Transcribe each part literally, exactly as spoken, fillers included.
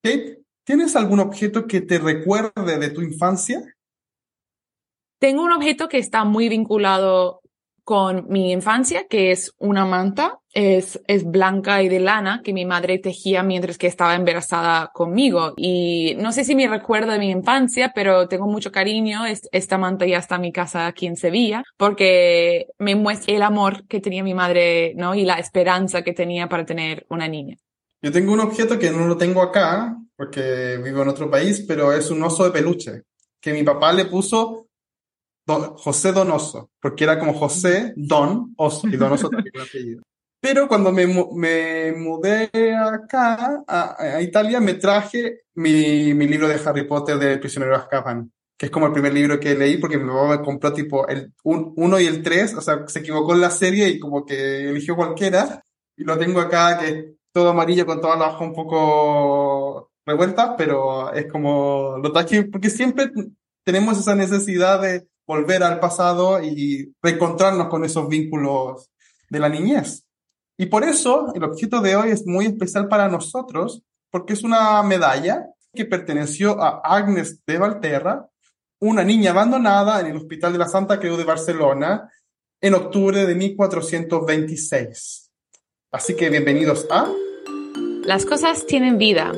Kate, ¿tienes algún objeto que te recuerde de tu infancia? Tengo un objeto que está muy vinculado con mi infancia, que es una manta. Es, es blanca y de lana que mi madre tejía mientras que estaba embarazada conmigo. Y no sé si me recuerda de mi infancia, pero tengo mucho cariño. Es, esta manta ya está en mi casa aquí en Sevilla, porque me muestra el amor que tenía mi madre, ¿no? Y la esperanza que tenía para tener una niña. Yo tengo un objeto que no lo tengo acá, porque vivo en otro país, pero es un oso de peluche, que mi papá le puso Don- José Donoso, porque era como José Don Oso, y Donoso también es un apellido. Pero cuando me, mu- me mudé acá, a, a Italia, me traje mi, mi libro de Harry Potter de Prisionero de Azkaban, que es como el primer libro que leí, porque mi papá me compró tipo el un, uno y el tres, o sea, se equivocó en la serie y como que eligió cualquiera, y lo tengo acá, que es todo amarillo con todas las hojas un poco revueltas, pero es como lo traje, porque siempre tenemos esa necesidad de volver al pasado y reencontrarnos con esos vínculos de la niñez. Y por eso el objeto de hoy es muy especial para nosotros, porque es una medalla que perteneció a Agnes de Valterra, una niña abandonada en el Hospital de la Santa Creu de Barcelona en octubre de mil cuatrocientos veintiséis. Así que bienvenidos a... Las cosas tienen vida.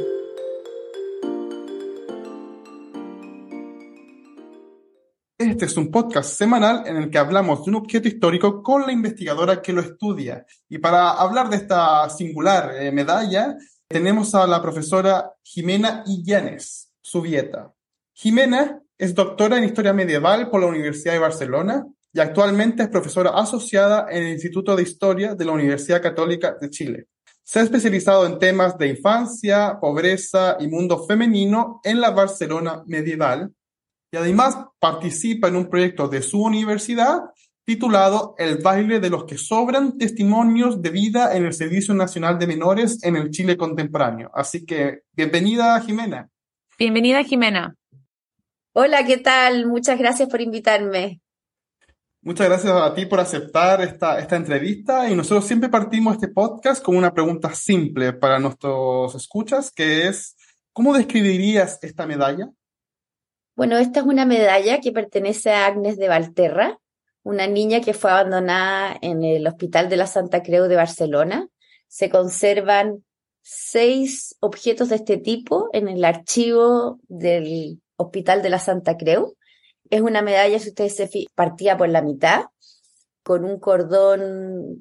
Este es un podcast semanal en el que hablamos de un objeto histórico con la investigadora que lo estudia. Y para hablar de esta singular eh, medalla, tenemos a la profesora Jimena Illanes, Zubieta. Jimena es doctora en Historia Medieval por la Universidad de Barcelona y actualmente es profesora asociada en el Instituto de Historia de la Universidad Católica de Chile. Se ha especializado en temas de infancia, pobreza y mundo femenino en la Barcelona medieval, y además participa en un proyecto de su universidad titulado El baile de los que sobran, testimonios de vida en el Servicio Nacional de Menores en el Chile contemporáneo. Así que, bienvenida, Jimena. Bienvenida, Jimena. Hola, ¿qué tal? Muchas gracias por invitarme. Muchas gracias a ti por aceptar esta, esta entrevista, y nosotros siempre partimos este podcast con una pregunta simple para nuestros escuchas, que es, ¿cómo describirías esta medalla? Bueno, esta es una medalla que pertenece a Agnes de Valterra, una niña que fue abandonada en el Hospital de la Santa Creu de Barcelona. Se conservan seis objetos de este tipo en el archivo del Hospital de la Santa Creu. Es una medalla, si ustedes se fijan, partida por la mitad, con un cordón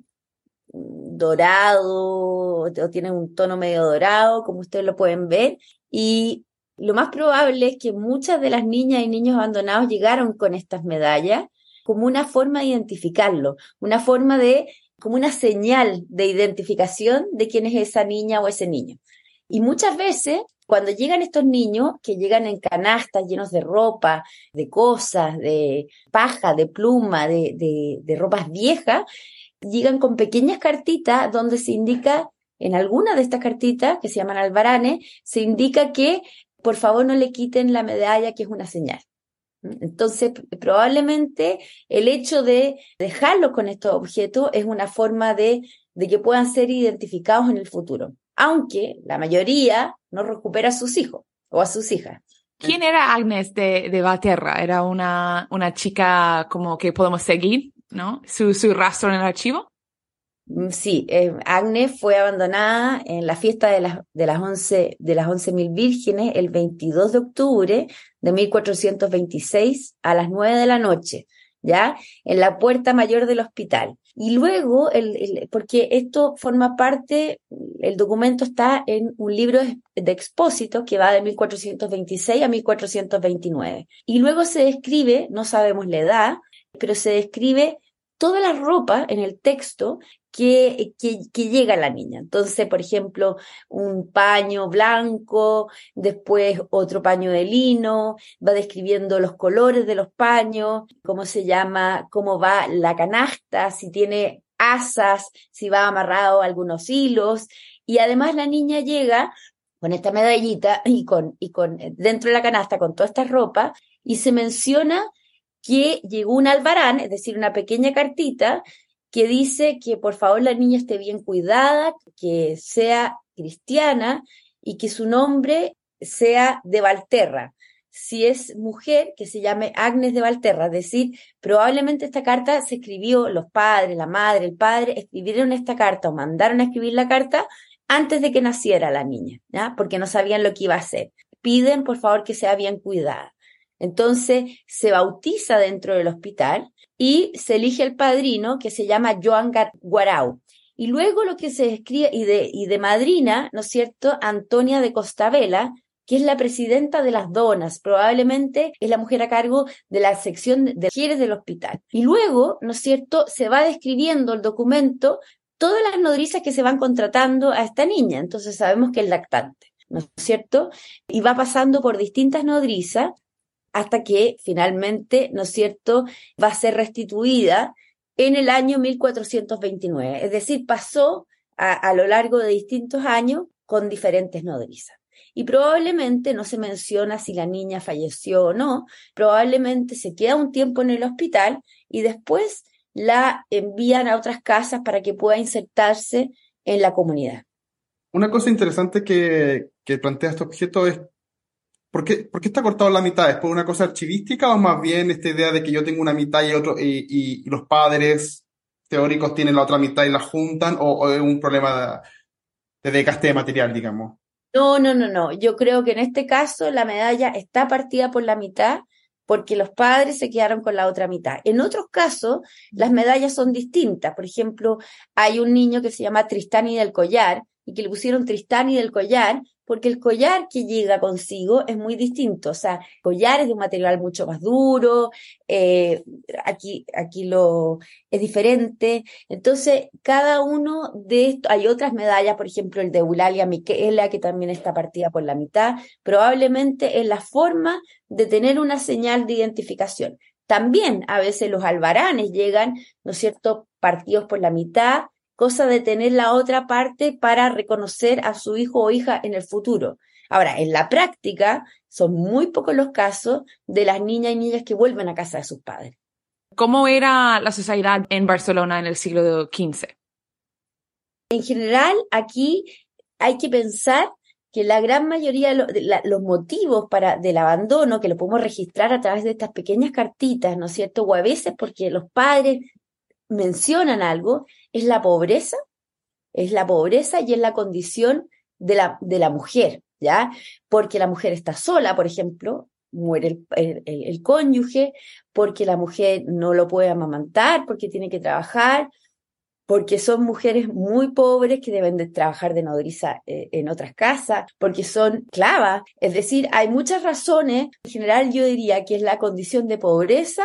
dorado, o tiene un tono medio dorado, como ustedes lo pueden ver, y lo más probable es que muchas de las niñas y niños abandonados llegaron con estas medallas como una forma de identificarlo, una forma de, como una señal de identificación de quién es esa niña o ese niño. Y muchas veces, cuando llegan estos niños, que llegan en canastas llenos de ropa, de cosas, de paja, de pluma, de, de, de ropas viejas, llegan con pequeñas cartitas donde se indica, en alguna de estas cartitas, que se llaman albaranes, se indica que por favor no le quiten la medalla, que es una señal. Entonces, probablemente el hecho de dejarlos con estos objetos es una forma de, de que puedan ser identificados en el futuro, aunque la mayoría no recupera a sus hijos o a sus hijas. ¿Quién era Agnes de, de Valterra? ¿Era una, una chica como que podemos seguir, ¿no? Su, su rastro en el archivo. Sí, eh, Agnes fue abandonada en la fiesta de las, de las once, de las once mil vírgenes el veintidós de octubre de mil cuatrocientos veintiséis a las nueve de la noche, ¿ya? En la puerta mayor del hospital. Y luego, el, el, porque esto forma parte, el documento está en un libro de Expósito que va de mil cuatrocientos veintiséis a mil cuatrocientos veintinueve. Y luego se describe, no sabemos la edad, pero se describe toda la ropa en el texto que, que, que llega a la niña. Entonces, por ejemplo, un paño blanco, después otro paño de lino, va describiendo los colores de los paños, cómo se llama, cómo va la canasta, si tiene asas, si va amarrado a algunos hilos, y además la niña llega con esta medallita y con, y con dentro de la canasta con toda esta ropa, y se menciona que llegó un albarán, es decir, una pequeña cartita que dice que por favor la niña esté bien cuidada, que sea cristiana y que su nombre sea de Valterra. Si es mujer, que se llame Agnes de Valterra, es decir, probablemente esta carta se escribió, los padres, la madre, el padre, escribieron esta carta o mandaron a escribir la carta antes de que naciera la niña, ¿ya? Porque no sabían lo que iba a hacer. Piden, por favor, que sea bien cuidada. Entonces, se bautiza dentro del hospital y se elige el padrino, que se llama Joan Guarau. Y luego lo que se escribe, y de, y de madrina, ¿no es cierto?, Antonia de Costabella, que es la presidenta de las donas, probablemente es la mujer a cargo de la sección de mujeres del hospital. Y luego, ¿no es cierto?, se va describiendo el documento todas las nodrizas que se van contratando a esta niña. Entonces sabemos que es lactante, ¿no es cierto? Y va pasando por distintas nodrizas hasta que finalmente, ¿no es cierto?, va a ser restituida en el año mil cuatrocientos veintinueve. Es decir, pasó a, a lo largo de distintos años con diferentes nodrizas. Y probablemente no se menciona si la niña falleció o no, probablemente se queda un tiempo en el hospital y después la envían a otras casas para que pueda insertarse en la comunidad. Una cosa interesante que, que plantea este objeto es, ¿por qué, por qué está cortado en la mitad? ¿Es por una cosa archivística o más bien esta idea de que yo tengo una mitad y, otro, y, y, y los padres teóricos tienen la otra mitad y la juntan, o, o es un problema de, de desgaste de material, digamos? No, no, no, no. Yo creo que en este caso la medalla está partida por la mitad porque los padres se quedaron con la otra mitad. En otros casos, las medallas son distintas. Por ejemplo, hay un niño que se llama Tristani del Collar y que le pusieron Tristani del Collar porque el collar que llega consigo es muy distinto. O sea, el collar es de un material mucho más duro, eh, aquí, aquí lo es diferente. Entonces, cada uno de estos, hay otras medallas, por ejemplo, el de Eulalia Miquela, que también está partida por la mitad, probablemente es la forma de tener una señal de identificación. También a veces los albaranes llegan, ¿no es cierto?, partidos por la mitad, cosa de tener la otra parte para reconocer a su hijo o hija en el futuro. Ahora, en la práctica, son muy pocos los casos de las niñas y niñas que vuelven a casa de sus padres. ¿Cómo era la sociedad en Barcelona en el siglo quince? En general, aquí hay que pensar que la gran mayoría de los motivos para, del abandono, que lo podemos registrar a través de estas pequeñas cartitas, ¿no es cierto?, o a veces porque los padres mencionan algo, es la pobreza, es la pobreza y es la condición de la, de la mujer, ¿ya? Porque la mujer está sola, por ejemplo, muere el, el, el, el cónyuge, porque la mujer no lo puede amamantar, porque tiene que trabajar, porque son mujeres muy pobres que deben de trabajar de nodriza eh, en otras casas, porque son clavas. Es decir, hay muchas razones. En general yo diría que es la condición de pobreza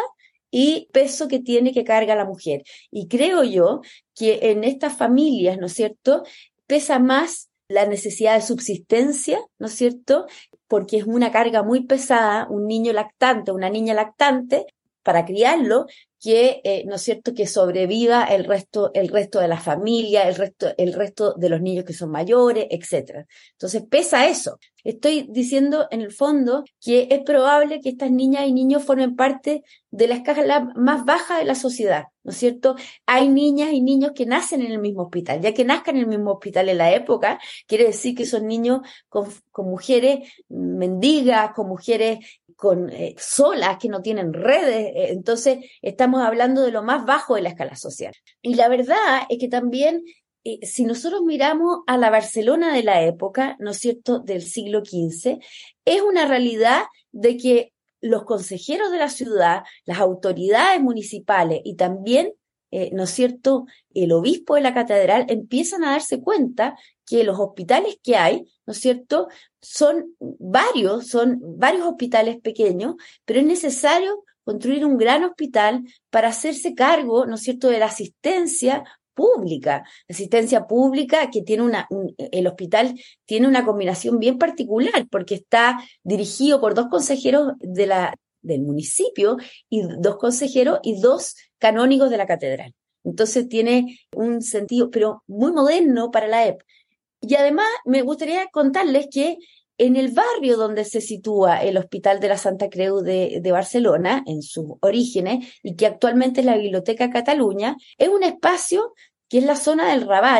y peso que tiene que carga la mujer. Y creo yo que en estas familias, ¿no es cierto?, pesa más la necesidad de subsistencia, ¿no es cierto?, porque es una carga muy pesada, un niño lactante, una niña lactante, para criarlo, que, eh, ¿no es cierto?, que sobreviva el resto, el resto de la familia, el resto, el resto de los niños que son mayores, etcétera. Entonces pesa eso. Estoy diciendo en el fondo que es probable que estas niñas y niños formen parte de la escala más baja de la sociedad, ¿no es cierto? Hay niñas y niños que nacen en el mismo hospital. Ya que nazcan en el mismo hospital en la época, quiere decir que son niños con, con mujeres mendigas, con mujeres con eh, solas, que no tienen redes. Eh, entonces estamos hablando de lo más bajo de la escala social. Y la verdad es que también, eh, si nosotros miramos a la Barcelona de la época, ¿no es cierto?, del siglo quince, es una realidad de que los consejeros de la ciudad, las autoridades municipales y también, eh, ¿no es cierto?, el obispo de la catedral empiezan a darse cuenta que los hospitales que hay, ¿no es cierto?, son varios, son varios hospitales pequeños, pero es necesario construir un gran hospital para hacerse cargo, ¿no es cierto?, de la asistencia pública, asistencia pública que tiene una, un, el hospital tiene una combinación bien particular porque está dirigido por dos consejeros de la, del municipio y dos consejeros y dos canónigos de la catedral. Entonces tiene un sentido, pero muy moderno para la época. Y además me gustaría contarles que en el barrio donde se sitúa el Hospital de la Santa Creu de, de Barcelona, en sus orígenes, y que actualmente es la Biblioteca Cataluña, es un espacio que es la zona del Raval,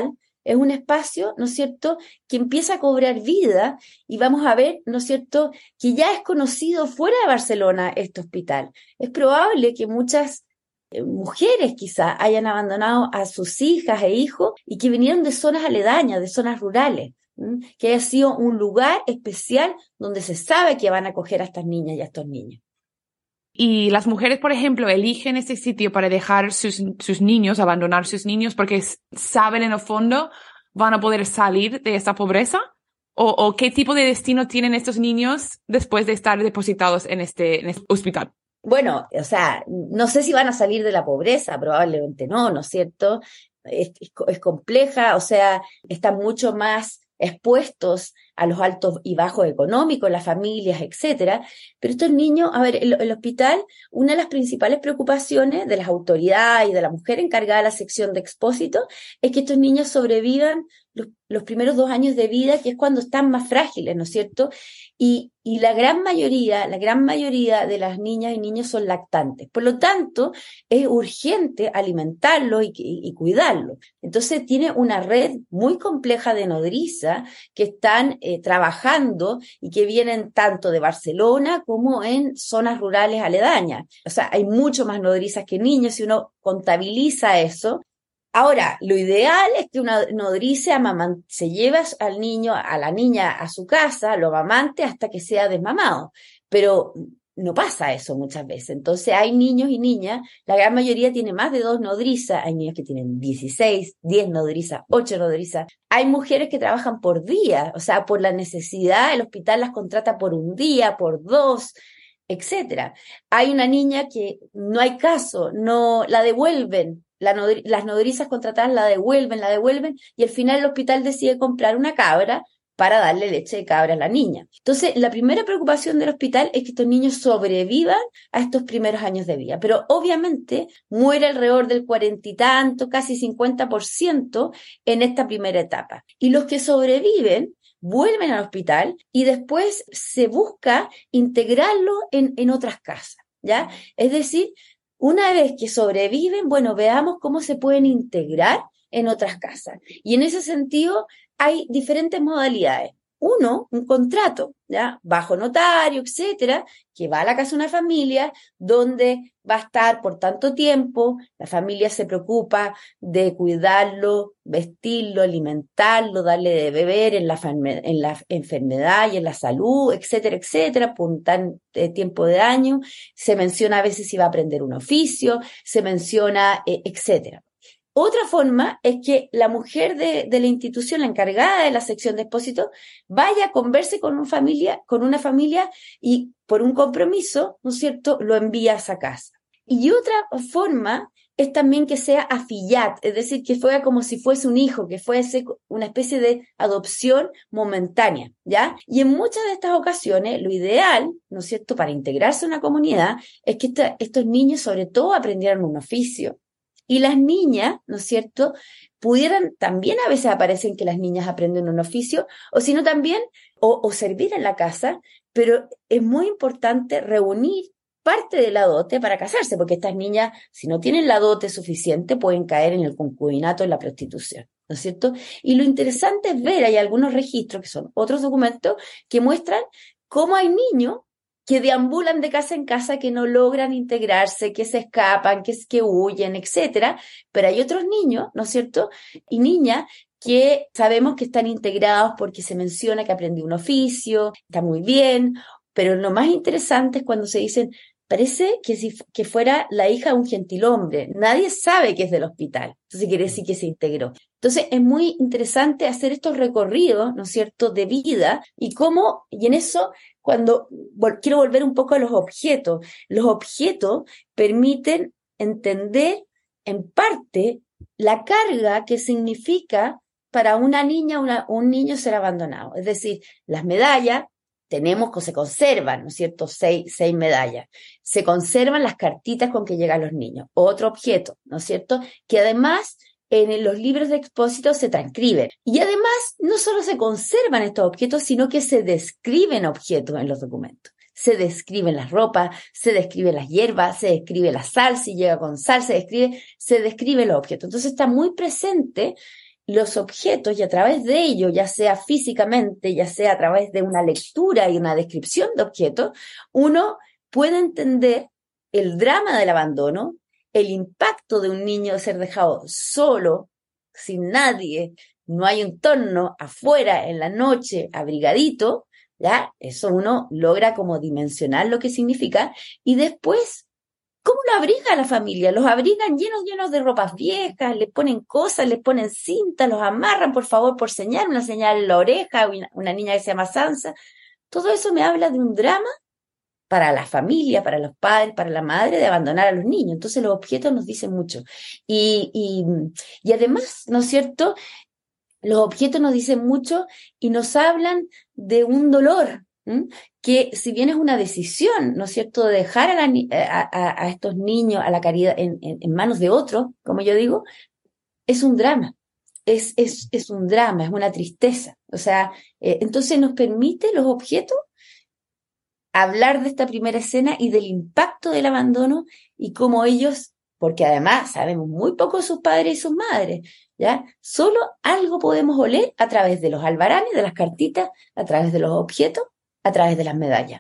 es un espacio, ¿no es cierto?, que empieza a cobrar vida y vamos a ver, ¿no es cierto?, que ya es conocido fuera de Barcelona este hospital. Es probable que muchas eh, mujeres quizás hayan abandonado a sus hijas e hijos y que vinieron de zonas aledañas, de zonas rurales, ¿m? Que haya sido un lugar especial donde se sabe que van a acoger a estas niñas y a estos niños. Y las mujeres, por ejemplo, eligen este sitio para dejar sus, sus niños, abandonar sus niños, porque saben en el fondo van a poder salir de esta pobreza. ¿O, o qué tipo de destino tienen estos niños después de estar depositados en este, en este hospital? Bueno, o sea, no sé si van a salir de la pobreza, probablemente no, ¿no es cierto? Es, es, es compleja, o sea, están mucho más expuestos a los altos y bajos económicos, las familias, etcétera. Pero estos niños, a ver, el, el hospital, una de las principales preocupaciones de las autoridades y de la mujer encargada de la sección de expósito es que estos niños sobrevivan los, los primeros dos años de vida, que es cuando están más frágiles, ¿no es cierto? Y, y la gran mayoría, la gran mayoría de las niñas y niños son lactantes. Por lo tanto, es urgente alimentarlos y, y, y cuidarlos. Entonces, tiene una red muy compleja de nodrizas que están eh, trabajando y que vienen tanto de Barcelona como en zonas rurales aledañas. O sea, hay mucho más nodrizas que niños si uno contabiliza eso. Ahora, lo ideal es que una nodriza amaman- se lleve al niño, a la niña a su casa, lo amamante hasta que sea desmamado, pero no pasa eso muchas veces. Entonces hay niños y niñas, la gran mayoría tiene más de dos nodrizas, hay niños que tienen dieciséis, diez nodrizas, ocho nodrizas. Hay mujeres que trabajan por día, o sea, por la necesidad, el hospital las contrata por un día, por dos, etcétera. Hay una niña que no hay caso, no la devuelven. La nodri- las nodrizas contratadas la devuelven, la devuelven, y al final el hospital decide comprar una cabra para darle leche de cabra a la niña. Entonces, la primera preocupación del hospital es que estos niños sobrevivan a estos primeros años de vida. Pero obviamente muere alrededor del cuarenta y tanto, casi cincuenta por ciento en esta primera etapa. Y los que sobreviven vuelven al hospital y después se busca integrarlo en, en otras casas, ¿ya? Es decir, una vez que sobreviven, bueno, veamos cómo se pueden integrar en otras casas. Y en ese sentido hay diferentes modalidades. Uno, un contrato, ¿ya? Bajo notario, etcétera, que va a la casa de una familia donde va a estar por tanto tiempo, la familia se preocupa de cuidarlo, vestirlo, alimentarlo, darle de beber en la, en la enfermedad y en la salud, etcétera, etcétera, por un tan eh, tiempo de año. Se menciona a veces si va a aprender un oficio, se menciona, eh, etcétera. Otra forma es que la mujer de, de la institución, la encargada de la sección de expósito, vaya, converse con una familia, con una familia y por un compromiso, ¿no es cierto?, lo envía a esa casa. Y otra forma es también que sea afillat, es decir, que fuera como si fuese un hijo, que fuese una especie de adopción momentánea, ¿ya? Y en muchas de estas ocasiones, lo ideal, ¿no es cierto?, para integrarse a una comunidad, es que esta, estos niños sobre todo aprendieran un oficio. Y las niñas, ¿no es cierto?, pudieran, también a veces aparecen que las niñas aprenden un oficio, o si no también, o, o servir en la casa, pero es muy importante reunir parte de la dote para casarse, porque estas niñas, si no tienen la dote suficiente, pueden caer en el concubinato, en la prostitución, ¿no es cierto? Y lo interesante es ver, hay algunos registros, que son otros documentos, que muestran cómo hay niños que deambulan de casa en casa, que no logran integrarse, que se escapan, que, que huyen, etcétera. Pero hay otros niños, ¿no es cierto?, y niñas que sabemos que están integrados porque se menciona que aprendió un oficio, está muy bien, pero lo más interesante es cuando se dicen, parece que si que fuera la hija de un gentilhombre, nadie sabe que es del hospital, entonces quiere decir que se integró. Entonces es muy interesante hacer estos recorridos, ¿no es cierto?, de vida, y cómo, y en eso, cuando vol- quiero volver un poco a los objetos, los objetos permiten entender en parte la carga que significa para una niña o una, un niño ser abandonado. Es decir, las medallas, tenemos que se conservan, ¿no es cierto?, seis, seis medallas. Se conservan las cartitas con que llegan los niños. Otro objeto, ¿no es cierto?, que además en los libros de expósito se transcriben. Y además, no solo se conservan estos objetos, sino que se describen objetos en los documentos. Se describen las ropas, se describen las hierbas, se describe la sal, si llega con sal, se describe, se describe los objetos. Entonces está muy presente los objetos, y a través de ello, ya sea físicamente, ya sea a través de una lectura y una descripción de objetos, uno puede entender el drama del abandono, el impacto de un niño de ser dejado solo, sin nadie, no hay entorno, afuera, en la noche, abrigadito, ¿ya? Eso uno logra como dimensionar lo que significa, y después, ¿cómo lo abriga la familia? Los abrigan llenos, llenos de ropas viejas, les ponen cosas, les ponen cinta, los amarran, por favor, por señal, una señal en la oreja, una, una niña que se llama Sansa. Todo eso me habla de un drama para la familia, para los padres, para la madre, de abandonar a los niños. Entonces los objetos nos dicen mucho. Y, y, y además, ¿no es cierto?, los objetos nos dicen mucho y nos hablan de un dolor, ¿m? Que si bien es una decisión, ¿no es cierto?, de dejar a, la, a, a, a estos niños a la caridad en, en, en manos de otros, como yo digo, es un drama. Es, es, es un drama, es una tristeza. O sea, eh, entonces nos permite los objetos hablar de esta primera escena y del impacto del abandono y cómo ellos, porque además sabemos muy poco de sus padres y sus madres, ¿ya? Solo algo podemos oler a través de los albaranes, de las cartitas, a través de los objetos, a través de las medallas.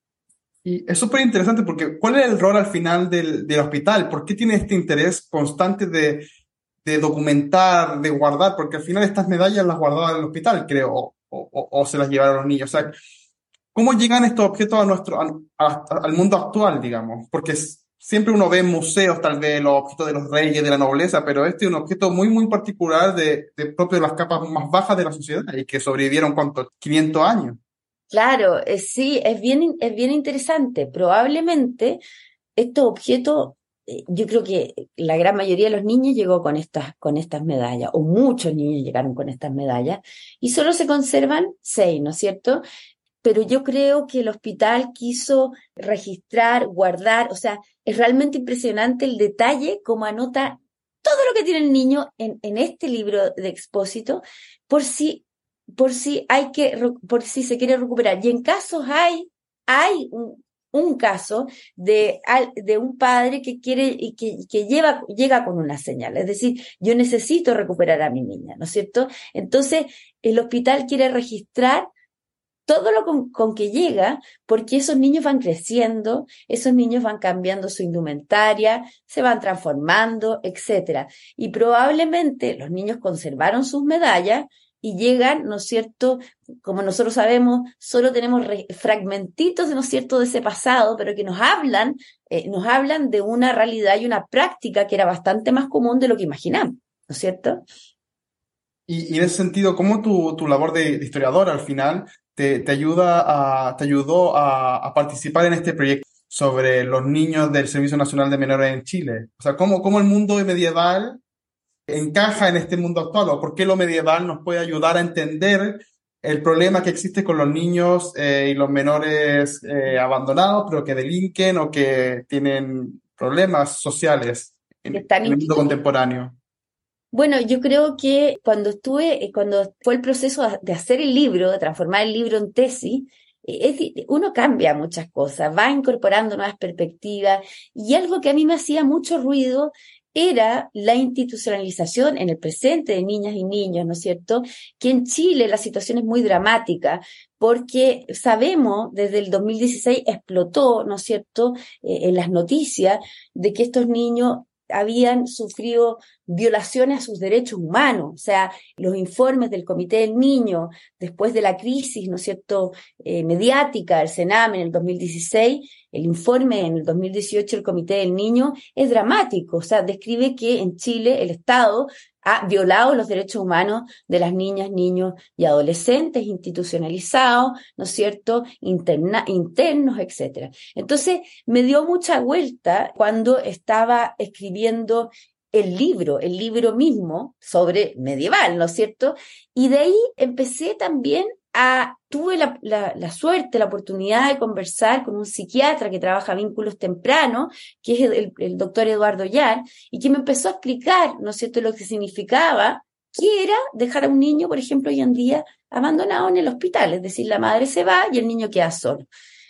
Y es súper interesante porque ¿cuál es el rol al final del, del hospital? ¿Por qué tiene este interés constante de, de documentar, de guardar? Porque al final estas medallas las guardaba en el hospital, creo, o, o, o se las llevaron los niños. O sea, ¿cómo llegan estos objetos a nuestro, a, a, al mundo actual, digamos? Porque es, siempre uno ve en museos, tal vez, los objetos de los reyes, de la nobleza, pero este es un objeto muy, muy particular de, de propio de las capas más bajas de la sociedad y que sobrevivieron, ¿cuánto? quinientos años. Claro, eh, sí, es bien, es bien interesante. Probablemente estos objetos, eh, yo creo que la gran mayoría de los niños llegó con estas, con estas medallas, o muchos niños llegaron con estas medallas, y solo se conservan seis, ¿no es cierto? Pero yo creo que el hospital quiso registrar, guardar, o sea, es realmente impresionante el detalle como anota todo lo que tiene el niño en, en este libro de Expósito, por si, por si hay que, por si se quiere recuperar. Y en casos hay, hay un, un caso de, de un padre que quiere y que, que lleva, llega con una señal, es decir, yo necesito recuperar a mi niña, ¿no es cierto? Entonces, el hospital quiere registrar todo lo con, con que llega, porque esos niños van creciendo, esos niños van cambiando su indumentaria, se van transformando, etcétera. Y probablemente los niños conservaron sus medallas y llegan, ¿no es cierto?, como nosotros sabemos, solo tenemos re- fragmentitos, ¿no es cierto?, de ese pasado, pero que nos hablan, eh, nos hablan de una realidad y una práctica que era bastante más común de lo que imaginamos, ¿no es cierto? Y, y en ese sentido, ¿cómo tu, tu labor de, de historiadora al final te, te ayuda a, te ayudó a, a participar en este proyecto sobre los niños del Servicio Nacional de Menores en Chile? O sea, ¿cómo, cómo el mundo medieval encaja en este mundo actual? ¿O por qué lo medieval nos puede ayudar a entender el problema que existe con los niños eh, y los menores eh, abandonados, pero que delinquen o que tienen problemas sociales en, Están en el mundo contemporáneo? Bueno, yo creo que cuando estuve, cuando fue el proceso de hacer el libro, de transformar el libro en tesis, es, uno cambia muchas cosas, va incorporando nuevas perspectivas, y algo que a mí me hacía mucho ruido era la institucionalización en el presente de niñas y niños, ¿no es cierto? Que en Chile la situación es muy dramática, porque sabemos, desde el dos mil dieciséis explotó, ¿no es cierto?, eh, en las noticias, de que estos niños habían sufrido violaciones a sus derechos humanos, o sea, los informes del Comité del Niño, después de la crisis, ¿no es cierto?, eh, mediática del CENAME en el dos mil dieciséis, el informe en el dos mil dieciocho del Comité del Niño es dramático, o sea, describe que en Chile el Estado ha violado los derechos humanos de las niñas, niños y adolescentes institucionalizados, ¿no es cierto?, Interna, internos, etcétera. Entonces, me dio mucha vuelta cuando estaba escribiendo el libro, el libro mismo sobre medieval, ¿no es cierto? Y de ahí empecé también a, tuve la, la, la suerte, la oportunidad de conversar con un psiquiatra que trabaja vínculos tempranos, que es el, el doctor Eduardo Yar, y que me empezó a explicar, ¿no es cierto?, lo que significaba, que era dejar a un niño, por ejemplo, hoy en día abandonado en el hospital, es decir, la madre se va y el niño queda solo.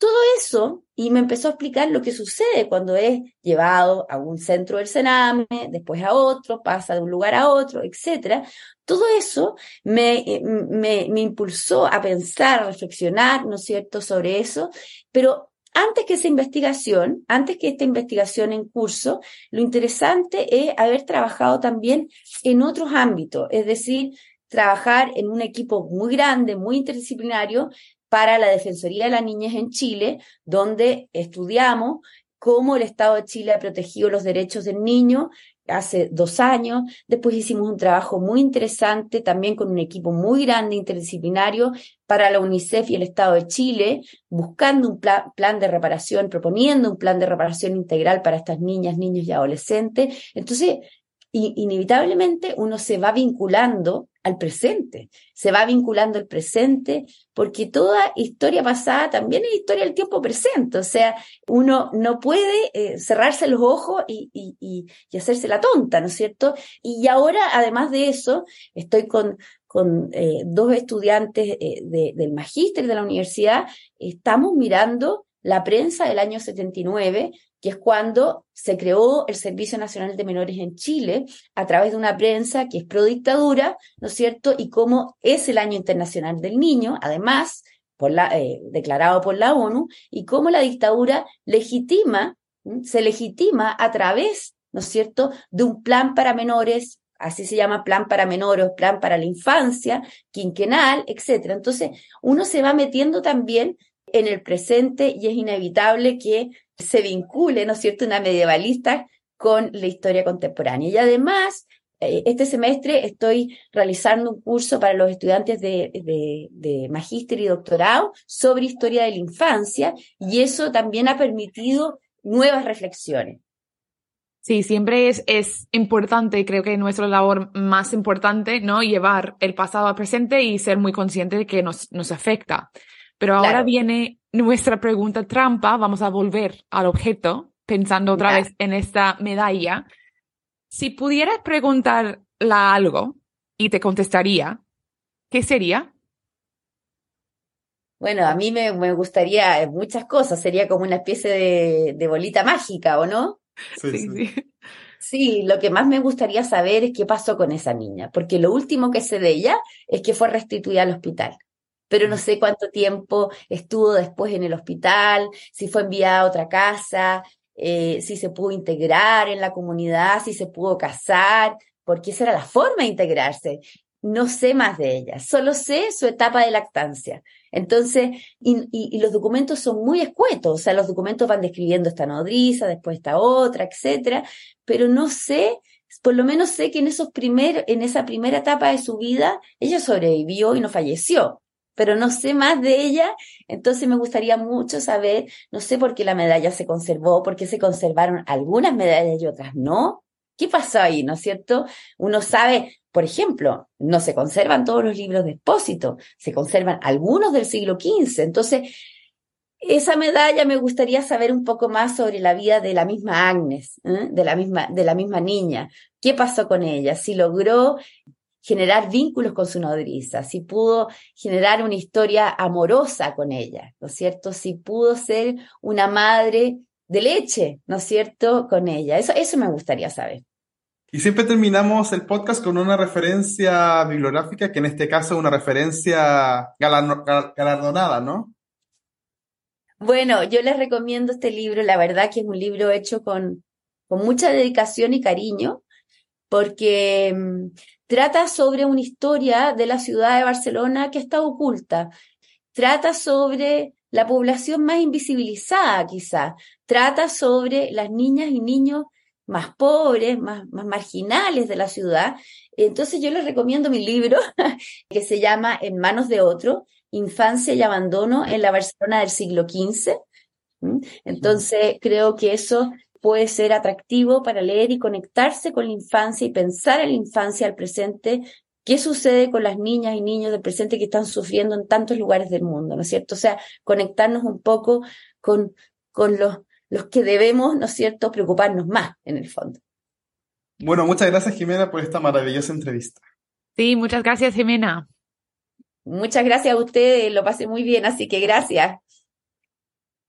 todo eso, y me empezó a explicar lo que sucede cuando es llevado a un centro del Sename, después a otro, pasa de un lugar a otro, etcétera. Todo eso me, me, me impulsó a pensar, a reflexionar, ¿no es cierto?, sobre eso, pero antes que esa investigación, antes que esta investigación en curso, lo interesante es haber trabajado también en otros ámbitos, es decir, trabajar en un equipo muy grande, muy interdisciplinario, para la Defensoría de la Niñez en Chile, donde estudiamos cómo el Estado de Chile ha protegido los derechos del niño hace dos años. Después hicimos un trabajo muy interesante también con un equipo muy grande interdisciplinario para la UNICEF y el Estado de Chile, buscando un plan, plan de reparación, proponiendo un plan de reparación integral para estas niñas, niños y adolescentes. Entonces, inevitablemente uno se va vinculando al presente, se va vinculando al presente, porque toda historia pasada también es historia del tiempo presente, o sea, uno no puede eh, cerrarse los ojos y, y, y, y hacerse la tonta, ¿no es cierto? Y ahora, además de eso, estoy con, con eh, dos estudiantes eh, de, del magíster de la universidad, estamos mirando la prensa del año setenta y nueve, que es cuando se creó el Servicio Nacional de Menores en Chile, a través de una prensa que es pro dictadura, ¿no es cierto? Y cómo es el Año Internacional del Niño, además, por la, eh, declarado por la ONU, y cómo la dictadura legitima, ¿sí?, se legitima a través, ¿no es cierto?, de un plan para menores, así se llama, plan para menores, plan para la infancia, quinquenal, etcétera. Entonces, uno se va metiendo también en el presente y es inevitable que se vincule, ¿no es cierto?, una medievalista con la historia contemporánea. Y además, eh, este semestre estoy realizando un curso para los estudiantes de, de, de magíster y doctorado sobre historia de la infancia, y eso también ha permitido nuevas reflexiones. Sí, siempre es, es importante, creo que nuestra labor más importante, ¿no?, llevar el pasado al presente y ser muy consciente de que nos, nos afecta. Pero ahora Claro. viene nuestra pregunta trampa, vamos a volver al objeto, pensando otra Ya. vez en esta medalla. Si pudieras preguntarla algo y te contestaría, ¿qué sería? Bueno, a mí me, me gustaría muchas cosas, sería como una especie de, de bolita mágica, ¿o no? Sí, Sí, sí. sí. Sí, lo que más me gustaría saber es qué pasó con esa niña, porque lo último que sé de ella es que fue restituida al hospital. Pero no sé cuánto tiempo estuvo después en el hospital, si fue enviada a otra casa, eh, si se pudo integrar en la comunidad, si se pudo casar, porque esa era la forma de integrarse. No sé más de ella, solo sé su etapa de lactancia. Entonces, y, y, y los documentos son muy escuetos, o sea, los documentos van describiendo esta nodriza, después esta otra, etcétera, pero no sé, por lo menos sé que en esos primer, en esa primera etapa de su vida, ella sobrevivió y no falleció. Pero no sé más de ella, entonces me gustaría mucho saber, no sé por qué la medalla se conservó, por qué se conservaron algunas medallas y otras no. ¿Qué pasó ahí, no es cierto? Uno sabe, por ejemplo, no se conservan todos los libros de Expósito, se conservan algunos del siglo quince, entonces esa medalla me gustaría saber un poco más sobre la vida de la misma Agnes, ¿eh? de la misma, de la misma niña. ¿Qué pasó con ella? Si logró generar vínculos con su nodriza, si pudo generar una historia amorosa con ella, ¿no es cierto? Si pudo ser una madre de leche, ¿no es cierto?, con ella. Eso, eso me gustaría saber. Y siempre terminamos el podcast con una referencia bibliográfica, que en este caso es una referencia galardo- gal- galardonada, ¿no? Bueno, yo les recomiendo este libro, la verdad que es un libro hecho con, con mucha dedicación y cariño, porque mmm, trata sobre una historia de la ciudad de Barcelona que está oculta, trata sobre la población más invisibilizada quizá, trata sobre las niñas y niños más pobres, más, más marginales de la ciudad. Entonces yo les recomiendo mi libro que se llama En manos de otro, Infancia y abandono en la Barcelona del siglo quince. ¿Mm? Entonces creo que eso puede ser atractivo para leer y conectarse con la infancia y pensar en la infancia, al presente, qué sucede con las niñas y niños del presente que están sufriendo en tantos lugares del mundo, ¿no es cierto? O sea, conectarnos un poco con, con los, los que debemos, ¿no es cierto?, preocuparnos más, en el fondo. Bueno, muchas gracias, Jimena, por esta maravillosa entrevista. Sí, muchas gracias, Jimena. Muchas gracias a ustedes, lo pasé muy bien, así que gracias.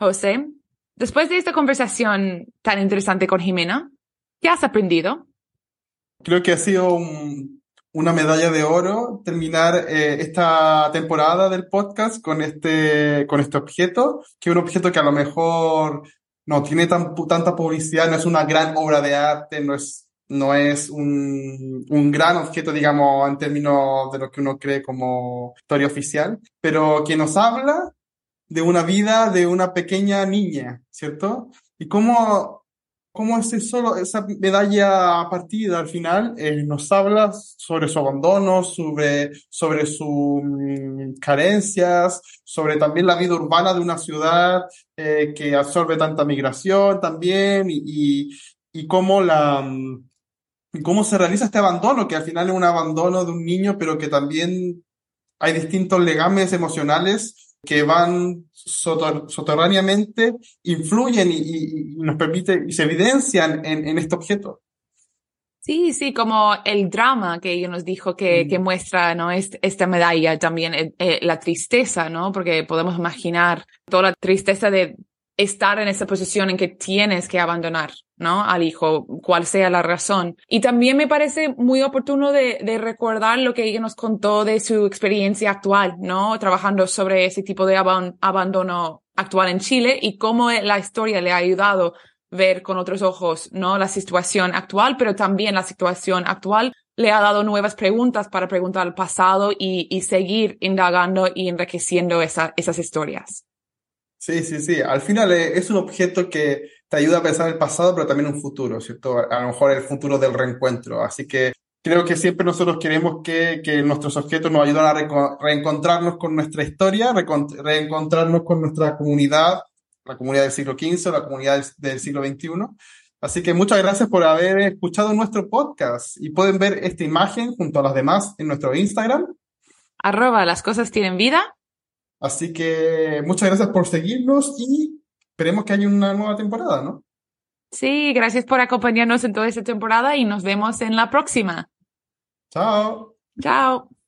José, después de esta conversación tan interesante con Jimena, ¿qué has aprendido? Creo que ha sido un- una medalla de oro terminar eh, esta temporada del podcast con este, con este objeto, que es un objeto que a lo mejor no tiene tan, pu- tanta publicidad, no es una gran obra de arte, no es, no es un, un gran objeto, digamos, en términos de lo que uno cree como historia oficial, pero que nos habla de una vida de una pequeña niña, ¿cierto? Y cómo, cómo ese solo, esa medalla partida al final eh, nos habla sobre su abandono, sobre, sobre sus mm, carencias, sobre también la vida urbana de una ciudad eh, que absorbe tanta migración también y, y, y cómo la... mm, y cómo se realiza este abandono, que al final es un abandono de un niño, pero que también hay distintos legames emocionales que van soter- soterráneamente, influyen y, y- y nos permite, y se evidencian en, en este objeto. Sí, sí, como el drama que ella nos dijo que, que Mm. muestra, ¿no? Est- esta medalla también, eh, eh, la tristeza, ¿no? Porque podemos imaginar toda la tristeza de estar en esa posición en que tienes que abandonar, ¿no? Al hijo, cual sea la razón. Y también me parece muy oportuno de, de recordar lo que ella nos contó de su experiencia actual, ¿no? Trabajando sobre ese tipo de aban- abandono actual en Chile y cómo la historia le ha ayudado ver con otros ojos, ¿no? La situación actual, pero también la situación actual le ha dado nuevas preguntas para preguntar al pasado y, y seguir indagando y enriqueciendo esa, esas historias. Sí, sí, sí. Al final eh, es un objeto que te ayuda a pensar el pasado, pero también un futuro, ¿cierto? A, a lo mejor el futuro del reencuentro. Así que creo que siempre nosotros queremos que, que nuestros objetos nos ayuden a reco- reencontrarnos con nuestra historia, recon- reencontrarnos con nuestra comunidad, la comunidad del siglo quince o la comunidad del, del siglo veintiuno. Así que muchas gracias por haber escuchado nuestro podcast y pueden ver esta imagen junto a las demás en nuestro Instagram. Arroba, las cosas tienen vida. Así que muchas gracias por seguirnos y esperemos que haya una nueva temporada, ¿no? Sí, gracias por acompañarnos en toda esta temporada y nos vemos en la próxima. Chao. Chao.